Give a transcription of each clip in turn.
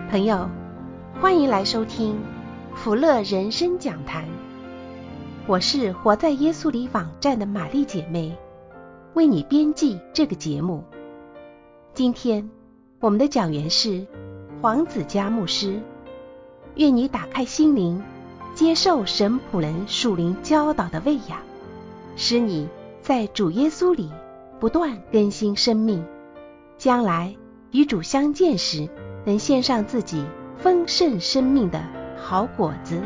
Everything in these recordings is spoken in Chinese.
朋友，欢迎来收听福乐人生讲坛。我是活在耶稣里网站的玛丽姐妹，为你编辑这个节目。今天我们的讲员是黄子嘉牧师。愿你打开心灵，接受神仆人属灵教导的喂养，使你在主耶稣里不断更新生命，将来与主相见时，能献上自己丰盛生命的好果子。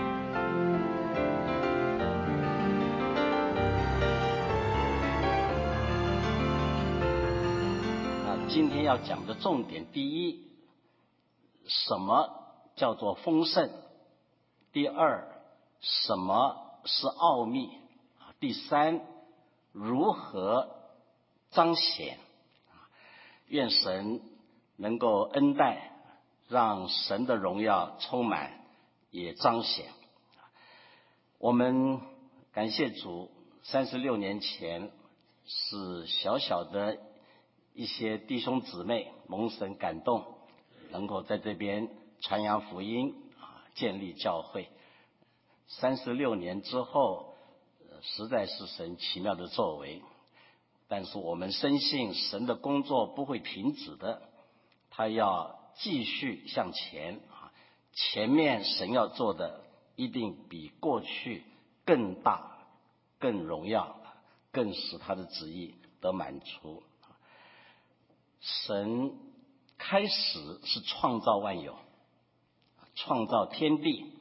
今天要讲的重点，第一，什么叫做丰盛？第二，什么是奥秘？第三，如何彰显？愿神能够恩待，让神的荣耀充满也彰显。我们感谢主，36年前是小小的一些弟兄姊妹蒙神感动，能够在这边传扬福音，建立教会。36年之后，实在是神奇妙的作为。但是我们深信神的工作不会停止的，他要继续向前。前面神要做的一定比过去更大、更荣耀，更使他的旨意得满足。神开始是创造万有，创造天地，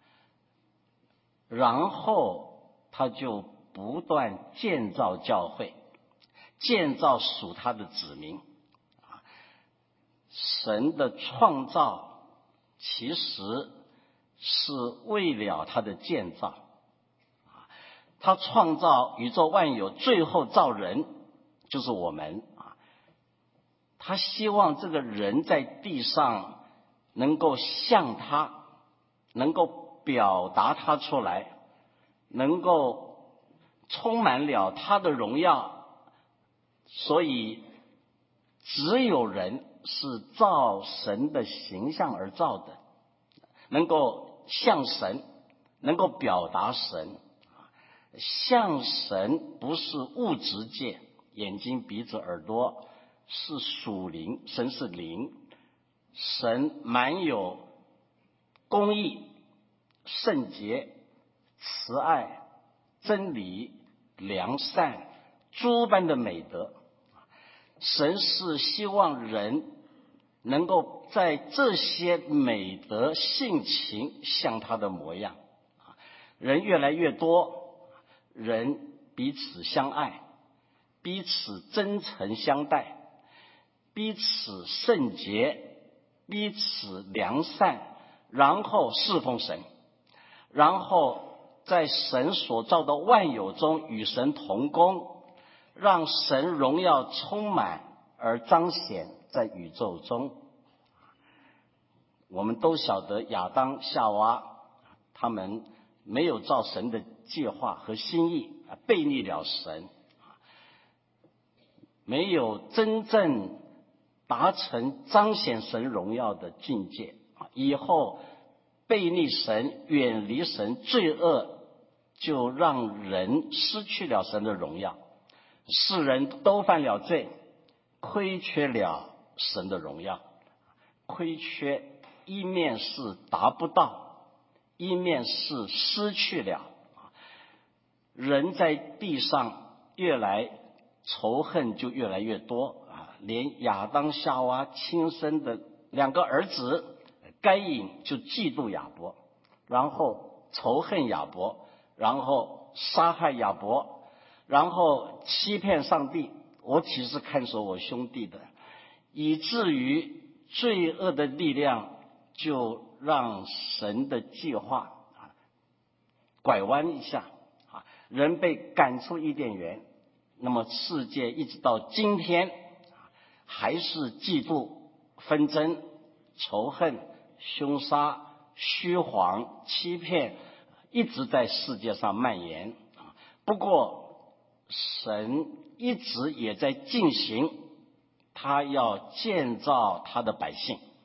然后他就不断建造教会，建造属他的子民。神的创造其实是为了他的建造。他创造宇宙万有，最后造人，就是我们。他希望这个人在地上能够像他，能够表达他出来，能够充满了他的荣耀。所以只有人是照神的形象而造的，能够像神，能够表达神。像神不是物质界，眼睛鼻子耳朵，是属灵，神是灵。神满有公义、圣洁、慈爱、真理、良善，诸般的美德。神是希望人能够在这些美德性情像他的模样。人越来越多，人彼此相爱，彼此真诚相待，彼此圣洁，彼此良善，然后侍奉神，然后在神所造的万有中与神同工，让神荣耀充满而彰显在宇宙中。我们都晓得亚当夏娃他们没有照神的计划和心意，背逆了神，没有真正达成彰显神荣耀的境界。以后背逆神，远离神，罪恶就让人失去了神的荣耀，世人都犯了罪，亏缺了神的荣耀。亏缺一面是达不到，一面是失去了。人在地上越来仇恨就越来越多，连亚当夏娃亲生的2个儿子该隐就嫉妒亚伯，然后仇恨亚伯，然后杀害亚伯，然后欺骗上帝，我岂是看守我兄弟的，以至于罪恶的力量就让神的计划拐弯一下，人被赶出伊甸园。那么世界一直到今天还是嫉妒、纷争、仇恨、凶杀、虚谎、欺骗，一直在世界上蔓延。不过神一直也在进行，他要建造他的百姓，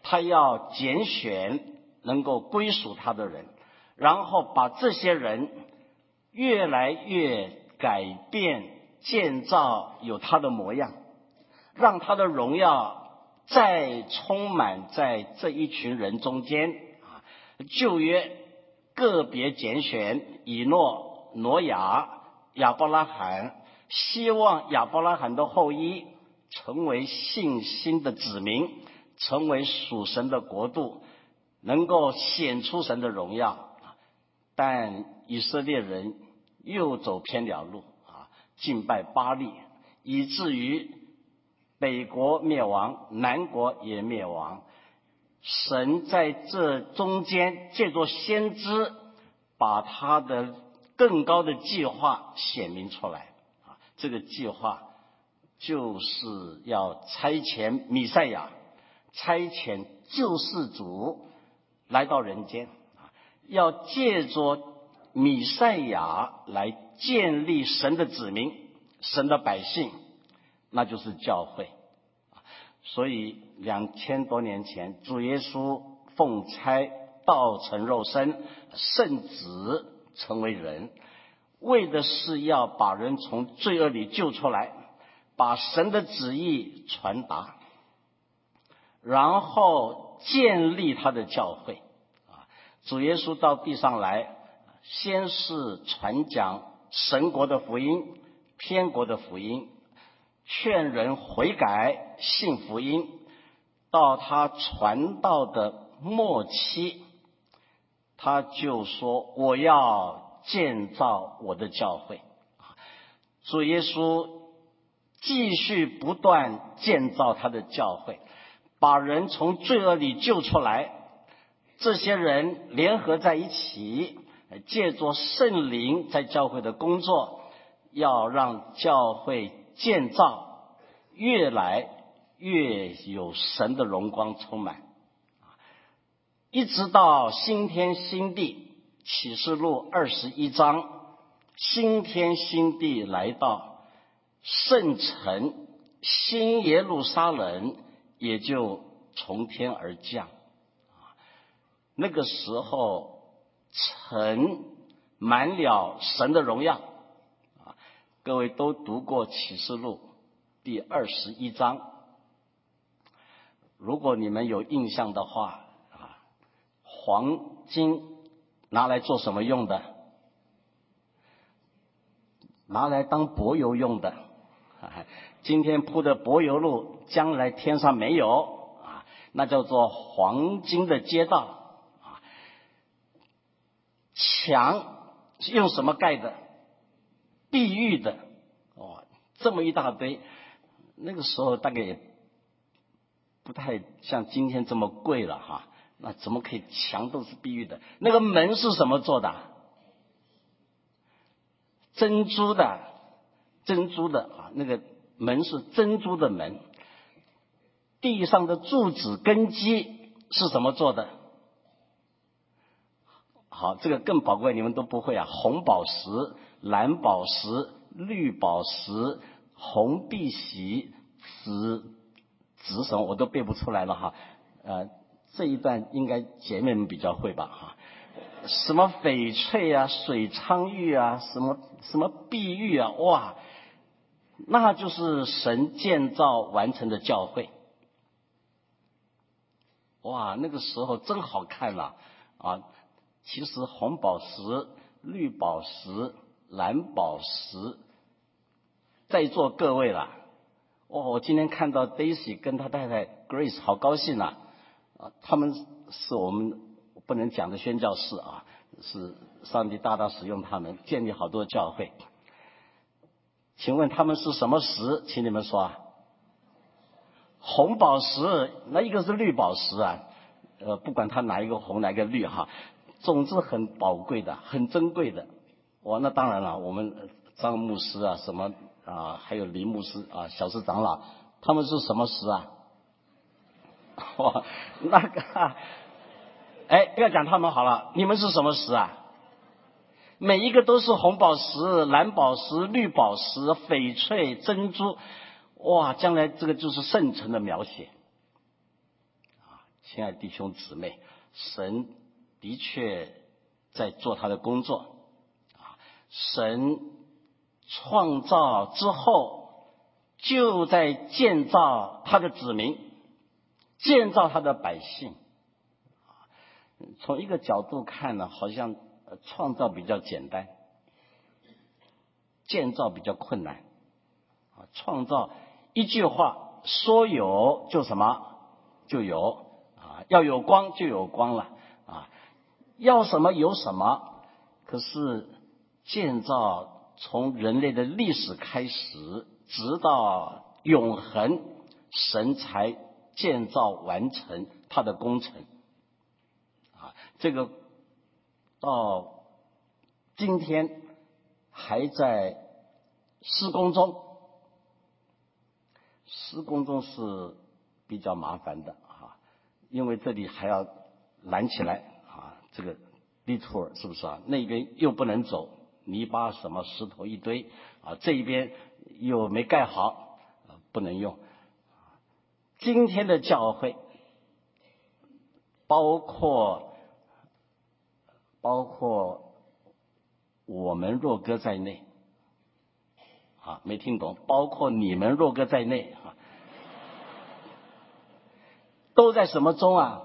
他要拣选能够归属他的人，然后把这些人越来越改变建造有他的模样，让他的荣耀再充满在这一群人中间。旧约个别拣选以诺、挪亚、亚伯拉罕，希望亚伯拉罕的后裔成为信心的子民，成为属神的国度，能够显出神的荣耀。但以色列人又走偏了路，敬拜巴力，以至于北国灭亡，南国也灭亡。神在这中间借着先知，把他的更高的计划显明出来。这个计划就是要差遣弥赛亚，差遣救世主来到人间，要借着弥赛亚来建立神的子民，神的百姓，那就是教会。所以2000多年前，主耶稣奉差道成肉身，圣子成为人，为的是要把人从罪恶里救出来，把神的旨意传达，然后建立他的教会。主耶稣到地上来，先是传讲神国的福音、天国的福音，劝人悔改信福音。到他传道的末期，他就说我要建造我的教会。主耶稣继续不断建造他的教会，把人从罪恶里救出来。这些人联合在一起，借着圣灵在教会的工作，要让教会建造越来越有神的荣光充满，一直到新天新地。启示录21章，新天新地来到，圣城新耶路撒冷也就从天而降。那个时候城满了神的荣耀。各位都读过启示录第21章，如果你们有印象的话，黄金拿来做什么用的？拿来当柏油用的。今天铺的柏油路，将来天上没有，那叫做黄金的街道。墙是用什么盖的？碧玉的。这么一大堆，那个时候大概也不太像今天这么贵了哈。那怎么可以墙都是碧玉的？那个门是什么做的？珍珠的，珍珠的啊，那个门是珍珠的门。地上的柱子根基是什么做的？好，这个更宝贵，你们都不会啊。红宝石、蓝宝石、绿宝石、红碧玺、紫什么我都背不出来了哈。这一段应该姐妹们比较会吧哈。什么翡翠啊、水苍玉啊、什么碧玉啊，哇，那就是神建造完成的教会。哇，那个时候真好看了啊！其实红宝石、绿宝石、蓝宝石，在座各位啦，我今天看到 Daisy 跟他太太 Grace 好高兴啊！他们是我们不能讲的宣教士啊，是上帝大大使用他们建立好多教会。请问他们是什么石？请你们说啊。红宝石，那一个是绿宝石啊，不管它哪一个红哪一个绿哈，总之很宝贵的，很珍贵的。哇，那当然了，我们张牧师啊，什么啊，还有李牧师啊，小石长老，他们是什么石啊？哇，那个，不要讲他们好了，你们是什么石啊？每一个都是红宝石、蓝宝石、绿宝石、翡翠、珍珠。哇，将来这个就是圣城的描写。 亲爱的弟兄姊妹，神的确在做他的工作啊。神创造之后，就在建造他的子民，建造他的百姓。从一个角度看呢，好像创造比较简单，建造比较困难。创造一句话，说有就什么就有啊，要有光就有光了啊，要什么有什么。可是建造从人类的历史开始，直到永恒，神才建造完成他的工程啊。这个到今天还在施工中。施工中是比较麻烦的啊，因为这里还要拦起来啊，这个地图是不是啊？那边又不能走，泥巴什么石头一堆啊，这一边又没盖好，不能用。今天的教会，包括我们若哥在内。啊，没听懂，包括你们若哥在内啊，都在什么中啊？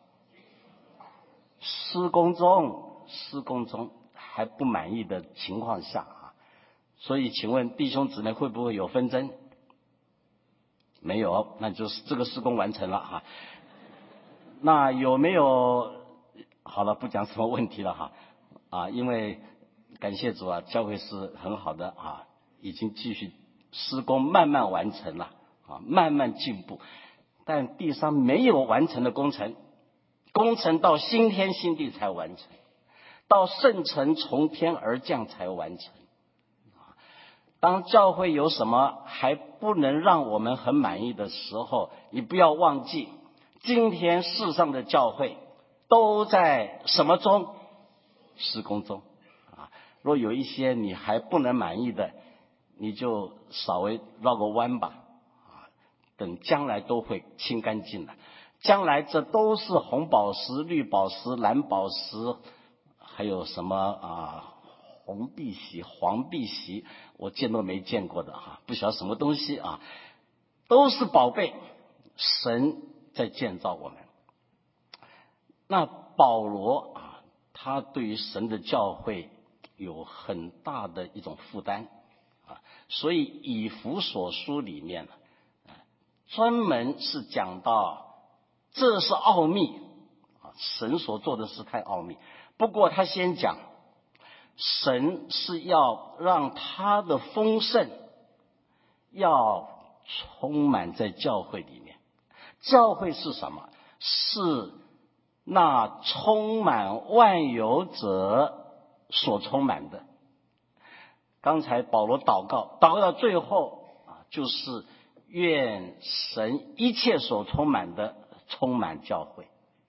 施工中还不满意的情况下啊，所以请问弟兄姊妹会不会有纷争？没有，那就是这个施工完成了哈。那有没有？好了，不讲什么问题了哈啊，因为感谢主啊，教会是很好的啊。已经继续施工，慢慢完成了啊，慢慢进步。但地上没有完成的工程，工程到新天新地才完成，到圣城从天而降才完成。当教会有什么还不能让我们很满意的时候，你不要忘记，今天世上的教会都在什么中？施工中啊。若有一些你还不能满意的，你就稍微绕个弯吧，啊，等将来都会清干净的。将来这都是红宝石、绿宝石、蓝宝石，还有什么啊，红碧玺、黄碧玺，我见都没见过的啊，不晓得什么东西啊，都是宝贝。神在建造我们。那保罗啊，他对于神的教会有很大的一种负担。所以以弗所书里面专门是讲到这是奥秘啊，神所做的事太奥秘。不过他先讲，神是要让他的丰盛要充满在教会里面。教会是什么？是那充满万有者所充满的。刚才保罗祷告到最后啊，就是愿神一切所充满的充满教会。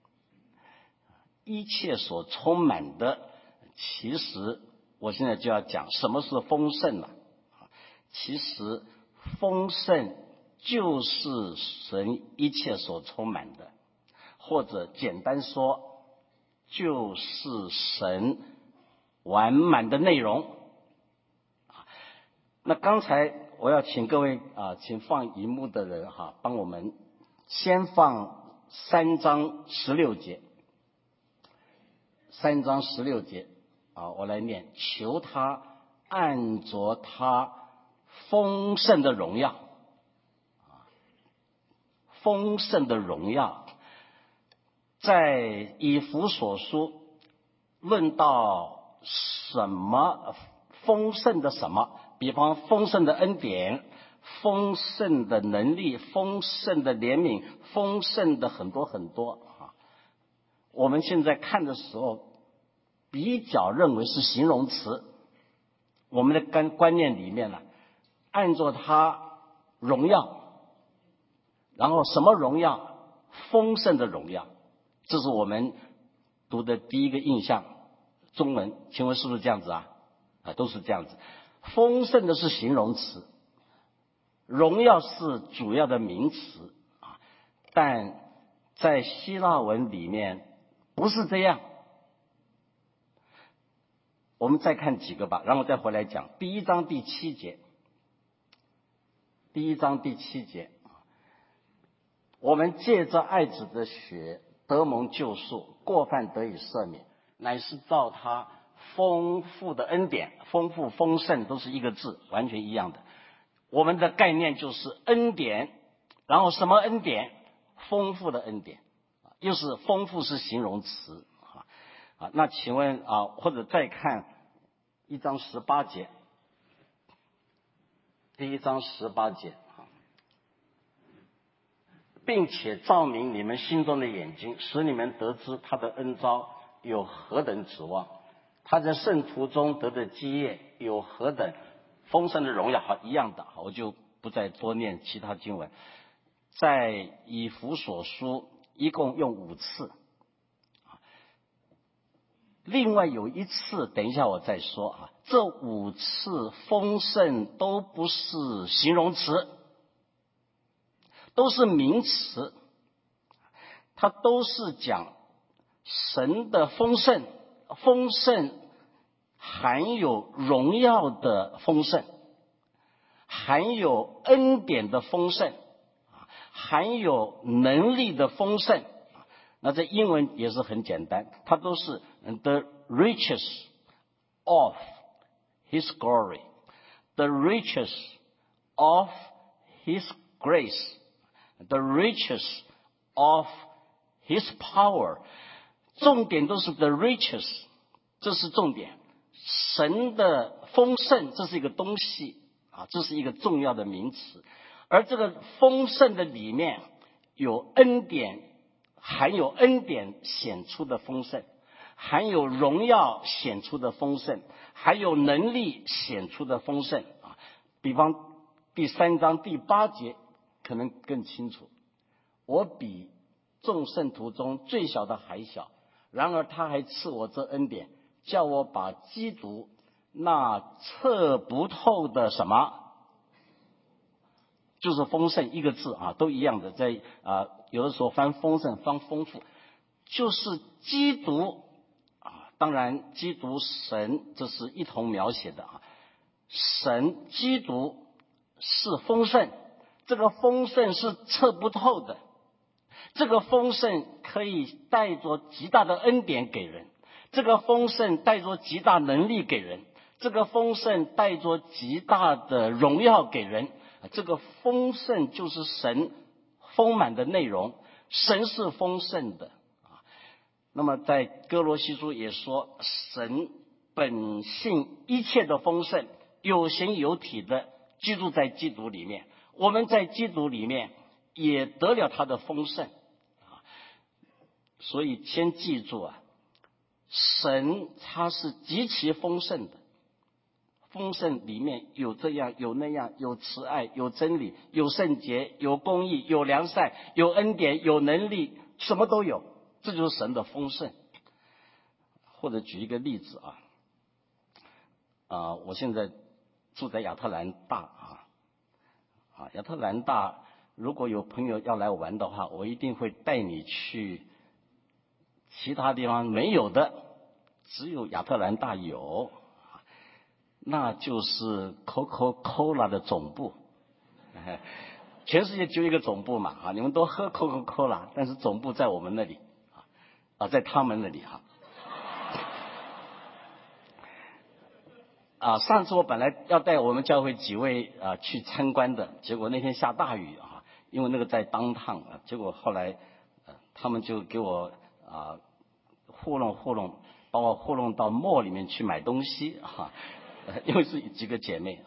一切所充满的，其实我现在就要讲什么是丰盛了。其实丰盛就是神一切所充满的，或者简单说，就是神完满的内容。那刚才我要请各位啊，请放荧幕的人哈，帮我们先放3章16节。3章16节啊，我来念：求他按着他丰盛的荣耀，丰盛的荣耀，在以弗所书论到什么丰盛的什么。比方丰盛的恩典，丰盛的能力，丰盛的怜悯，丰盛的很多很多啊。我们现在看的时候，比较认为是形容词。我们的观念里面呢，按照它荣耀，然后什么荣耀？丰盛的荣耀，这是我们读的第一个印象。中文，请问是不是这样子啊？啊，都是这样子。丰盛的是形容词，荣耀是主要的名词啊。但在希腊文里面不是这样。我们再看几个吧，然后再回来讲。第一章第7节，我们借着爱子的血得蒙救赎，过犯得以赦免，乃是照他丰富的恩典。丰富丰盛都是一个字，完全一样的。我们的概念就是恩典，然后什么恩典？丰富的恩典，又是丰富是形容词啊。那请问啊，或者再看1章18节，第1章18节，并且照明你们心中的眼睛，使你们得知他的恩召有何等指望，他在圣徒中得的基业有何等丰盛的荣耀。好，一样的，我就不再多念其他经文。在以弗所书一共用5次，另外有1次等一下我再说啊。这5次丰盛都不是形容词，都是名词，它都是讲神的丰盛。丰盛含有荣耀的丰盛，含有恩典的丰盛，含有能力的丰盛。那这英文也是很简单，它都是 the riches of his glory, the riches of his grace, the riches of his power。 重点都是 the riches， 这是重点。神的丰盛，这是一个东西啊，这是一个重要的名词。而这个丰盛的里面有恩典，含有恩典显出的丰盛，含有荣耀显出的丰盛，还有能力显出的丰盛啊。比方第3章第8节可能更清楚，我比众圣徒中最小的还小，然而他还赐我这恩典，叫我把基督那测不透的什么，就是丰盛一个字啊，都一样的。在有的时候翻丰盛翻丰富，就是基督啊。当然基督神这是一同描写的啊。神基督是丰盛，这个丰盛是测不透的，这个丰盛可以带着极大的恩典给人，这个丰盛带着极大能力给人，这个丰盛带着极大的荣耀给人。这个丰盛就是神丰满的内容，神是丰盛的啊。那么在哥罗西书也说，神本性一切的丰盛，有形有体的居住在基督里面，我们在基督里面也得了他的丰盛啊。所以先记住啊，神他是极其丰盛的。丰盛里面有这样有那样，有慈爱，有真理，有圣洁，有公义，有良善，有恩典，有能力，什么都有，这就是神的丰盛。或者举一个例子我现在住在亚特兰大亚特兰大如果有朋友要来玩的话，我一定会带你去其他地方没有的，只有亚特兰大有，那就是 Coca-Cola 的总部。全世界就一个总部嘛你们都喝 Coca-Cola， 但是总部在我们那里在他们那里上次我本来要带我们教会几位去参观的，结果那天下大雨因为那个在downtown结果后来他们就给我糊弄，把我糊弄到 mall 里面去买东西因为是几个姐妹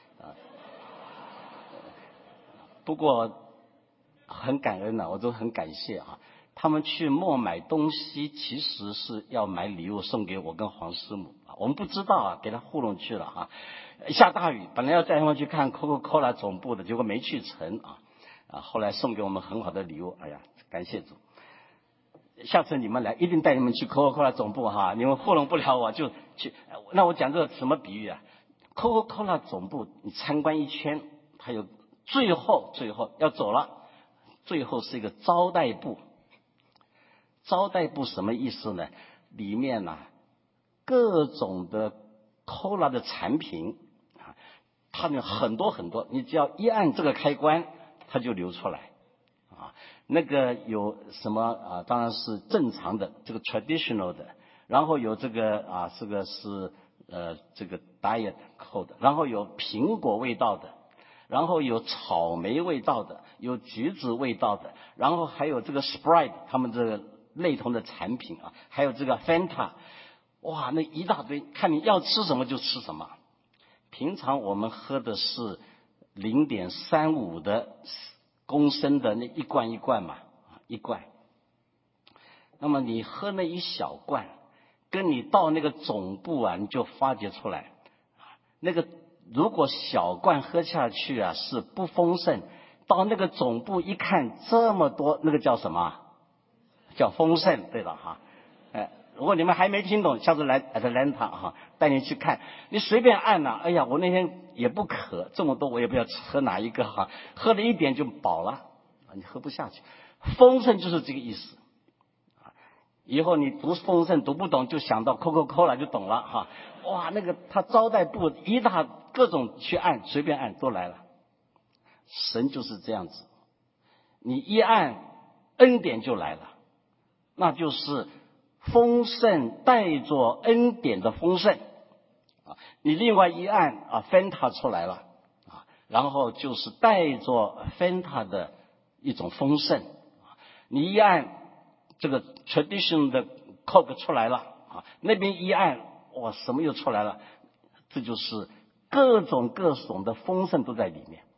不过很感恩我都很感谢他们去mall买东西其实是要买礼物送给我跟黄师母我们不知道给他糊弄去了下大雨，本来要带他们去看 Coca-Cola 总部的，结果没去成后来送给我们很好的礼物，哎呀，感谢主。下次你们来一定带你们去 Coca-Cola 总部你们糊弄不了我就去。那我讲这个什么比喻Coca-Cola 总部你参观一圈，还有最后要走了，最后是一个招待部招待部什么意思呢？里面各种的 Cola 的产品啊，它们很多很多，你只要一按这个开关，它就流出来啊。那个有什么啊？当然是正常的，这个 traditional 的，然后有这个这个是这个 diet Cola 的，然后有苹果味道的，然后有草莓味道的，有橘子味道的，然后还有这个 Sprite 他们这个类同的产品啊，还有这个 Fanta， 哇，那一大堆，看你要吃什么就吃什么。平常我们喝的是0.35的公升的那一罐一罐嘛，一罐。那么你喝那一小罐，跟你到那个总部你就发觉出来，那个如果小罐喝下去是不丰盛，到那个总部一看这么多，那个叫什么？叫丰盛，对了哈。如果你们还没听懂，下次来 Atlanta 带你去看，你随便按哎呀，我那天也不渴，这么多我也不知道喝哪一个喝了一点就饱了你喝不下去。丰盛就是这个意思以后你读丰盛读不懂，就想到 Coca-Cola 就懂了哇，那个他招待部一大各种去按，随便按都来了。神就是这样子，你一按恩典就来了，那就是丰盛带着恩典的丰盛你另外一按Fanta 出来了然后就是带着 Fanta 的一种丰盛你一按这个 tradition 的 Coke 出来了那边一按哇，什么又出来了？这就是各种的丰盛都在里面。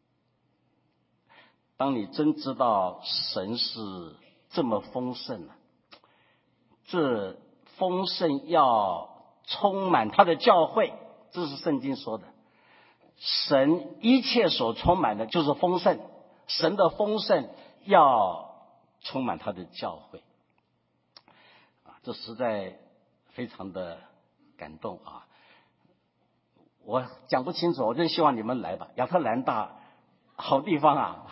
当你真知道神是这么丰盛这丰盛要充满他的教会，这是圣经说的。神一切所充满的就是丰盛，神的丰盛要充满他的教会这实在非常的感动我讲不清楚，我真希望你们来吧。亚特兰大好地方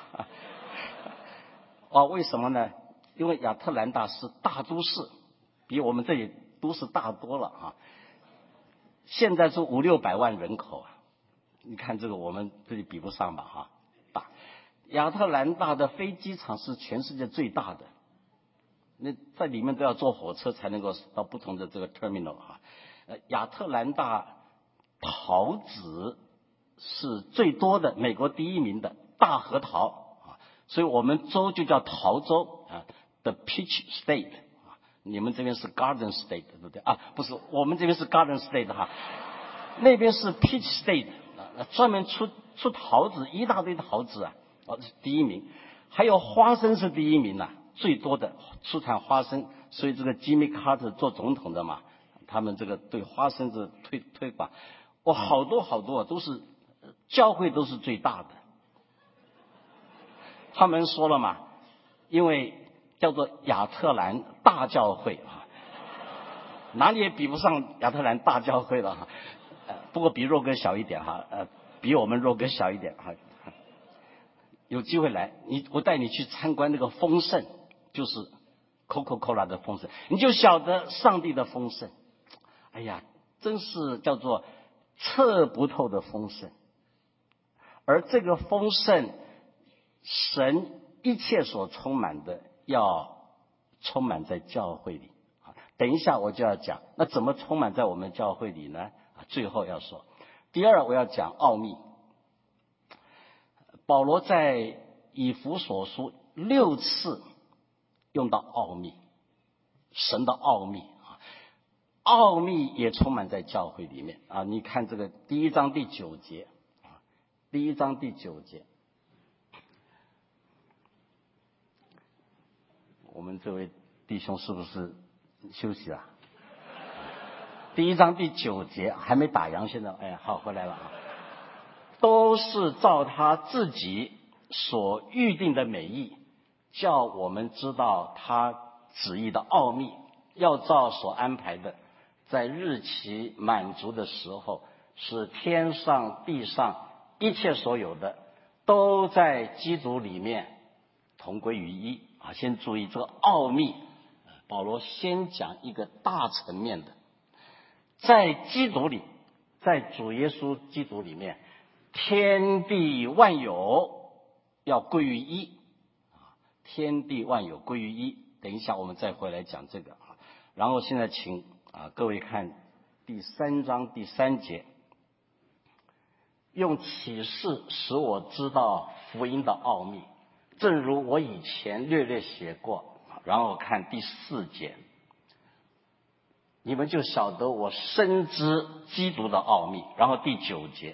为什么呢？因为亚特兰大是大都市，比我们这里都市大多了现在是500-600万人口你看这个我们这里比不上吧大。亚特兰大的飞机场是全世界最大的，那在里面都要坐火车才能够到不同的这个 terminal 亚特兰大桃子是最多的，美国第1名的大核桃所以我们州就叫桃州The Peach State 你们这边是 Garden State 对不对不是，我们这边是 Garden State 那边是 Peach State 专门出桃子，一大堆桃子是第1名。还有花生是第1名最多的出产花生，所以这个 Jimmy Carter 做总统的嘛，他们这个对花生的推广好多都是教会都是最大的。他们说了嘛，因为叫做亚特兰大教会哪里也比不上亚特兰大教会了不过比若哥小一点比我们若哥小一点有机会来，我带你去参观那个丰盛，就是 Coca-Cola 的丰盛，你就晓得上帝的丰盛。哎呀，真是叫做测不透的丰盛。而这个丰盛，神一切所充满的，要充满在教会里。等一下我就要讲，那怎么充满在我们教会里呢？最后要说。第二，我要讲奥秘。保罗在以弗所书6次用到奥秘，神的奥秘奥秘也充满在教会里面你看这个第1章第9节第1章第9节，我们这位弟兄是不是休息了？第1章第9节还没打烊，现在好回来了都是照他自己所预定的美意，叫我们知道他旨意的奥秘，要照所安排的，在日期满足的时候，使天上地上一切所有的都在基督里面同归于一先注意这个奥秘保罗先讲一个大层面的，在基督里，在主耶稣基督里面，天地万有要归于一，天地万有归于一。等一下我们再回来讲这个啊。然后现在请各位看第3章第3节，用启示使我知道福音的奥秘，正如我以前略略写过。然后看第4节，你们就晓得我深知基督的奥秘。然后第9节，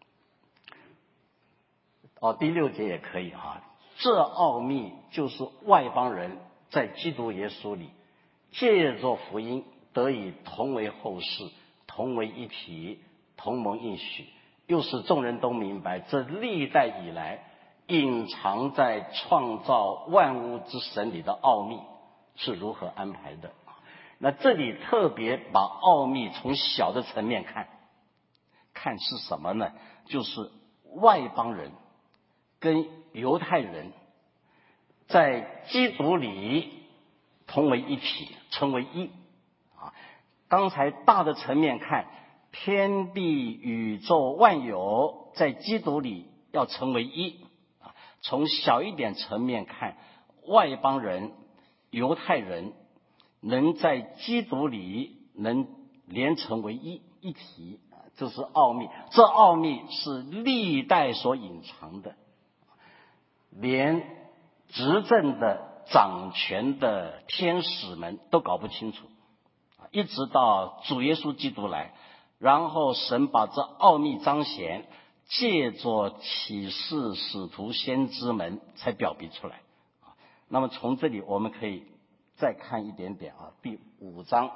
第6节也可以啊。这奥秘就是外邦人在基督耶稣里借着福音得以同为后世，同为一体，同蒙应许，又使众人都明白这历代以来隐藏在创造万物之神里的奥秘是如何安排的。那这里特别把奥秘从小的层面看是什么呢？就是外邦人跟犹太人在基督里同为一体，成为一。刚才大的层面看，天地宇宙万有在基督里要成为一。从小一点层面看，外邦人犹太人能在基督里能连成为一体，这是奥秘。这奥秘是历代所隐藏的，连执政的掌权的天使们都搞不清楚，一直到主耶稣基督来，然后神把这奥秘彰显，借着启示使徒先知们才表明出来。那么从这里我们可以再看一点点第5章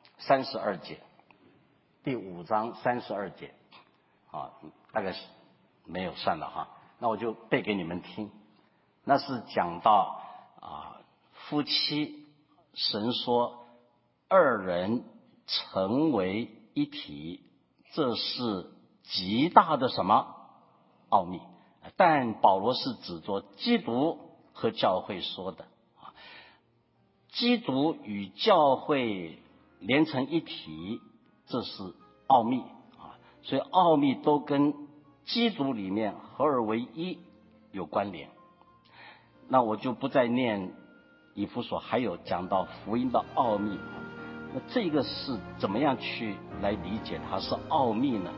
32节，第5章32节大概是没有算了哈，那我就背给你们听。那是讲到夫妻，神说2人成为一体，这是极大的什么奥秘？但保罗是指着基督和教会说的。基督与教会连成一体，这是奥秘所以奥秘都跟基督里面合而为一有关联。那我就不再念以弗所，还有讲到福音的奥秘那这个是怎么样去来理解它是奥秘呢？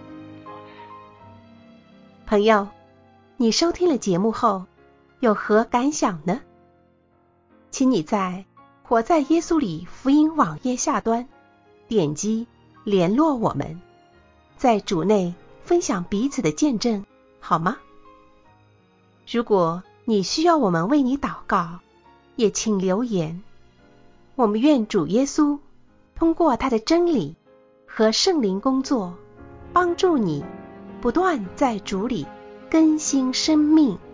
朋友，你收听了节目后有何感想呢？请你在活在耶稣里福音网页下端点击联络我们，在主内分享彼此的见证，好吗？如果你需要我们为你祷告，也请留言。我们愿主耶稣通过他的真理和圣灵工作，帮助你不断在主里更新生命。